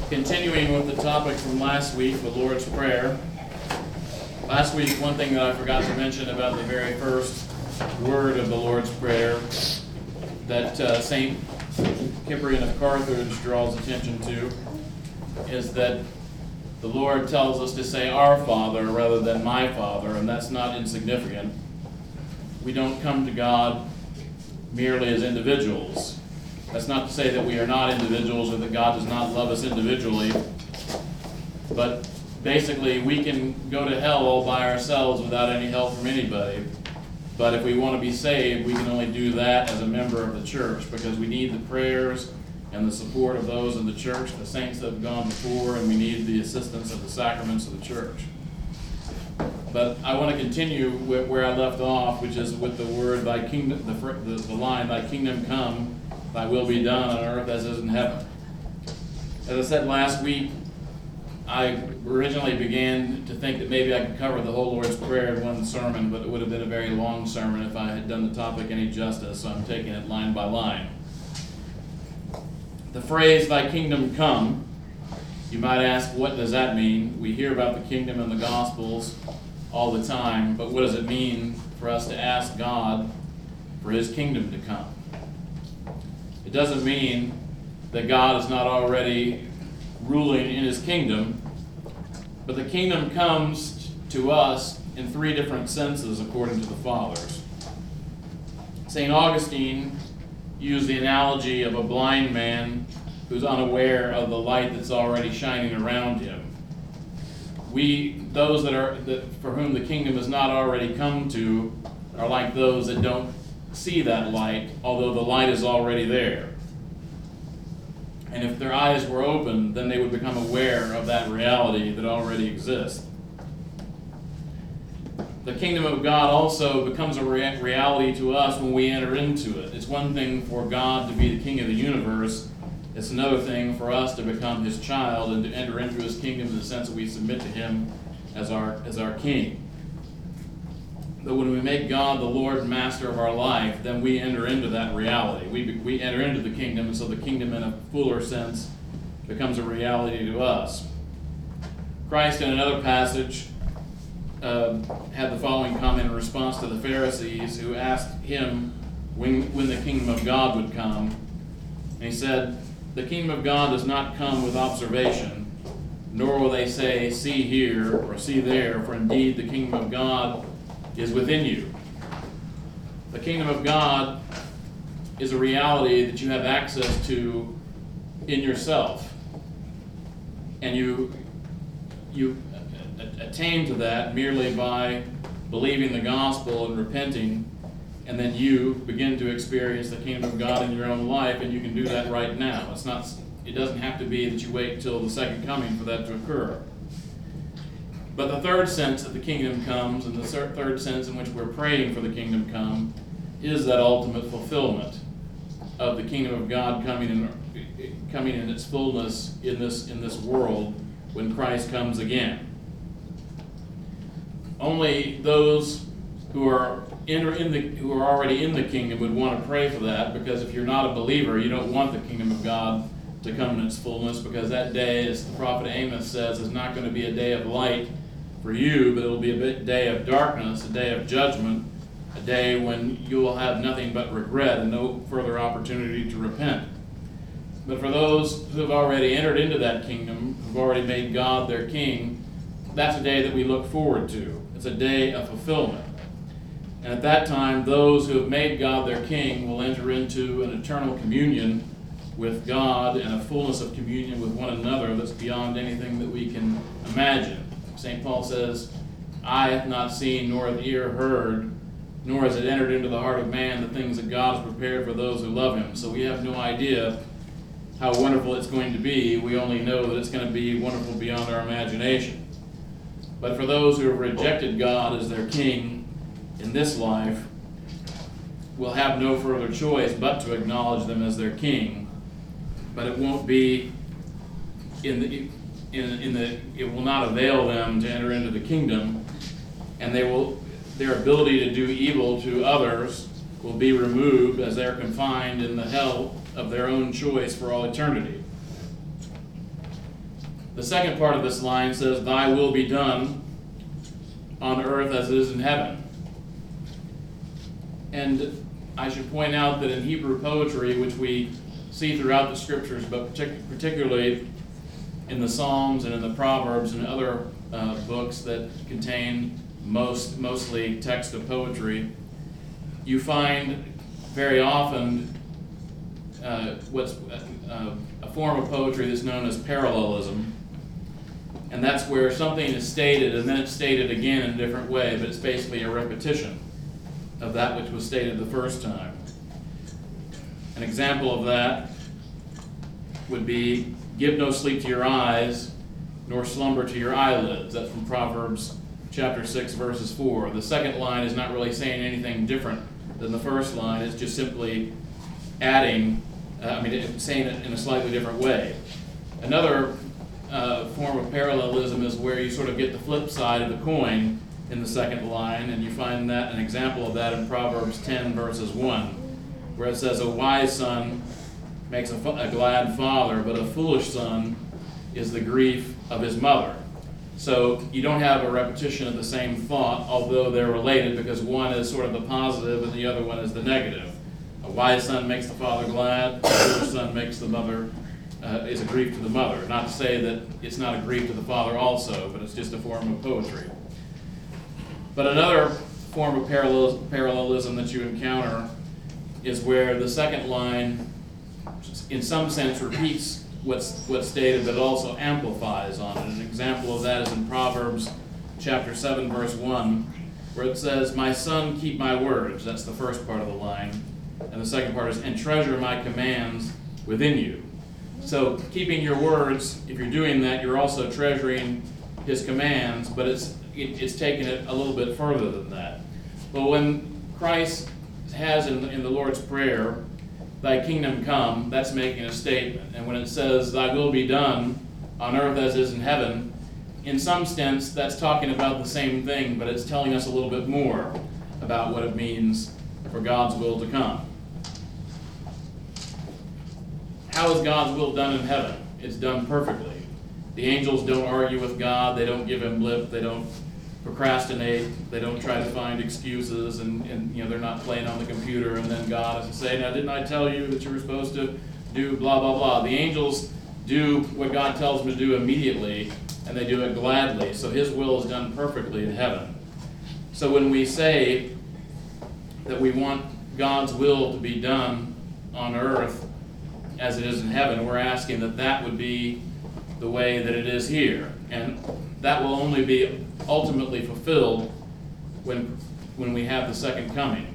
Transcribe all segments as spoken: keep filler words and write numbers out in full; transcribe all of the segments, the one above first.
Continuing with the topic from last week, the Lord's Prayer. Last week, one thing that I forgot to mention about the very first word of the Lord's Prayer that uh, Saint Cyprian of Carthage draws attention to is that the Lord tells us to say our Father rather than my Father, and that's not insignificant. We don't come to God merely as individuals. That's not to say that we are not individuals or that God does not love us individually, but basically we can go to hell all by ourselves without any help from anybody. But if we want to be saved, we can only do that as a member of the church, because we need the prayers and the support of those in the church, the saints that have gone before, and we need the assistance of the sacraments of the church. But I want to continue with where I left off, which is with the word, thy kingdom, the, the, the line, thy kingdom come, thy will be done on earth as it is in heaven. As I said last week, I originally began to think that maybe I could cover the whole Lord's Prayer in one sermon, but it would have been a very long sermon if I had done the topic any justice, so I'm taking it line by line. The phrase, thy kingdom come, you might ask, what does that mean? We hear about the kingdom in the Gospels all the time, but what does it mean for us to ask God for his kingdom to come? It doesn't mean that God is not already ruling in his kingdom, but the kingdom comes to us in three different senses according to the Fathers. Saint Augustine used the analogy of a blind man who's unaware of the light that's already shining around him. We, those that are that for whom the kingdom has not already come to, are like those that don't see that light, although the light is already there. And if their eyes were open, then they would become aware of that reality that already exists. The kingdom of God also becomes a rea- reality to us when we enter into it. It's one thing for God to be the king of the universe. It's another thing for us to become his child and to enter into his kingdom in the sense that we submit to him as our, as our king. But when we make God the Lord and master of our life, then we enter into that reality. We, we enter into the kingdom, and so the kingdom in a fuller sense becomes a reality to us. Christ, in another passage, uh, had the following comment in response to the Pharisees who asked him when, when the kingdom of God would come. And he said, the kingdom of God does not come with observation, nor will they say, see here or see there, for indeed the kingdom of God is within you. The kingdom of God is a reality that you have access to in yourself. And you, you attain to that merely by believing the gospel and repenting, and then you begin to experience the kingdom of God in your own life, and you can do that right now. It's not, it doesn't have to be that you wait until the second coming for that to occur. But the third sense that the kingdom comes, and the third sense in which we're praying for the kingdom come, is that ultimate fulfillment of the kingdom of God coming in, coming in its fullness in this in this world when Christ comes again. Only those who are in, in the who are already in the kingdom would want to pray for that, because if you're not a believer, you don't want the kingdom of God to come in its fullness, because that day, as the prophet Amos says, is not going to be a day of light for you, but it will be a day of darkness, a day of judgment, a day when you will have nothing but regret and no further opportunity to repent. But for those who have already entered into that kingdom, who've already made God their king, that's a day that we look forward to. It's a day of fulfillment. And at that time, those who have made God their king will enter into an eternal communion with God and a fullness of communion with one another that's beyond anything that we can imagine. Saint Paul says, eye hath not seen, nor hath ear heard, nor has it entered into the heart of man the things that God has prepared for those who love him. So we have no idea how wonderful it's going to be. We only know that it's going to be wonderful beyond our imagination. But for those who have rejected God as their king in this life, will have no further choice but to acknowledge them as their king. But it won't be in the in, in the it will not avail them to enter into the kingdom, and they will their ability to do evil to others will be removed as they're confined in the hell of their own choice for all eternity. The second part of this line says, "Thy will be done on earth as it is in heaven." And I should point out that in Hebrew poetry, which we see throughout the scriptures, but partic- particularly in the Psalms and in the Proverbs and other uh, books that contain most mostly text of poetry, you find very often uh, what's uh, a form of poetry that's known as parallelism. And that's where something is stated and then it's stated again in a different way, but it's basically a repetition of that which was stated the first time. An example of that would be, "Give no sleep to your eyes, nor slumber to your eyelids." That's from Proverbs chapter six, verses four. The second line is not really saying anything different than the first line. It's just simply adding, uh, I mean, it's saying it in a slightly different way. Another uh, form of parallelism is where you sort of get the flip side of the coin in the second line, and you find that an example of that in Proverbs ten, verses one, where it says, "A wise son makes a, a glad father, but a foolish son is the grief of his mother." So you don't have a repetition of the same thought, although they're related, because one is sort of the positive and the other one is the negative. A wise son makes the father glad, a foolish son makes the mother, uh, is a grief to the mother. Not to say that it's not a grief to the father also, but it's just a form of poetry. But another form of parallel, parallelism that you encounter is where the second line, in some sense, repeats what's what's stated, but it also amplifies on it. An example of that is in Proverbs chapter seven, verse one, where it says, "My son, keep my words." That's the first part of the line. And the second part is, "And treasure my commands within you." So keeping your words, if you're doing that, you're also treasuring his commands, but it's it, it's taking it a little bit further than that. But when Christ has in the, in the Lord's Prayer, "Thy kingdom come," that's making a statement. And when it says, "Thy will be done on earth as is in heaven," in some sense that's talking about the same thing, but it's telling us a little bit more about what it means for God's will to come. How is God's will done in heaven? It's done perfectly. The angels don't argue with God, they don't give him lip, they don't procrastinate, they don't try to find excuses, and, and you know they're not playing on the computer and then God has to say, "Now didn't I tell you that you were supposed to do blah blah blah." The angels do what God tells them to do immediately, and they do it gladly. So his will is done perfectly in heaven. So when we say that we want God's will to be done on earth as it is in heaven, we're asking that that would be the way that it is here. And that will only be ultimately fulfilled when when we have the second coming.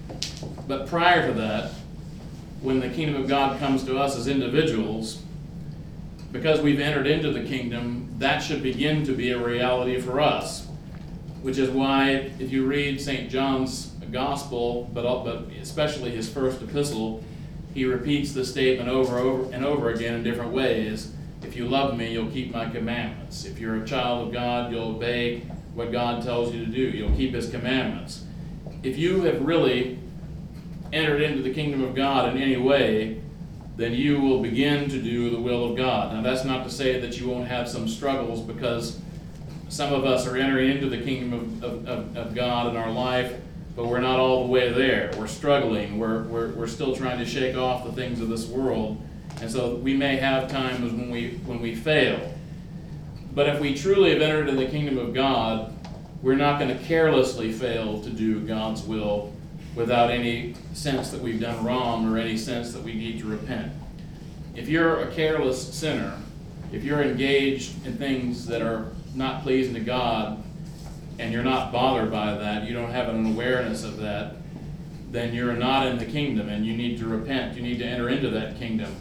But prior to that, when the kingdom of God comes to us as individuals, because we've entered into the kingdom, that should begin to be a reality for us. Which is why, if you read Saint John's Gospel, but but especially his first epistle, he repeats the statement over, over and over again in different ways. If you love me, you'll keep my commandments. If you're a child of God, you'll obey what God tells you to do. You'll keep his commandments. If you have really entered into the kingdom of God in any way, then you will begin to do the will of God. Now, that's not to say that you won't have some struggles, because some of us are entering into the kingdom of, of, of, of God in our life, but we're not all the way there. We're struggling. We're, we're, we're still trying to shake off the things of this world. And so we may have times when we when we fail. But if we truly have entered in the kingdom of God, we're not going to carelessly fail to do God's will without any sense that we've done wrong or any sense that we need to repent. If you're a careless sinner, if you're engaged in things that are not pleasing to God, and you're not bothered by that, you don't have an awareness of that, then you're not in the kingdom, and you need to repent. You need to enter into that kingdom.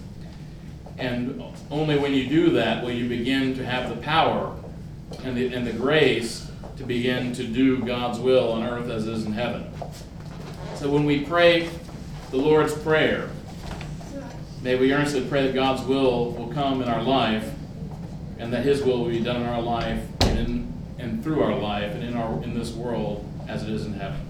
And only when you do that will you begin to have the power and the, and the grace to begin to do God's will on earth as it is in heaven. So when we pray the Lord's Prayer, may we earnestly pray that God's will will come in our life, and that his will will be done in our life and in and through our life and in our in this world as it is in heaven.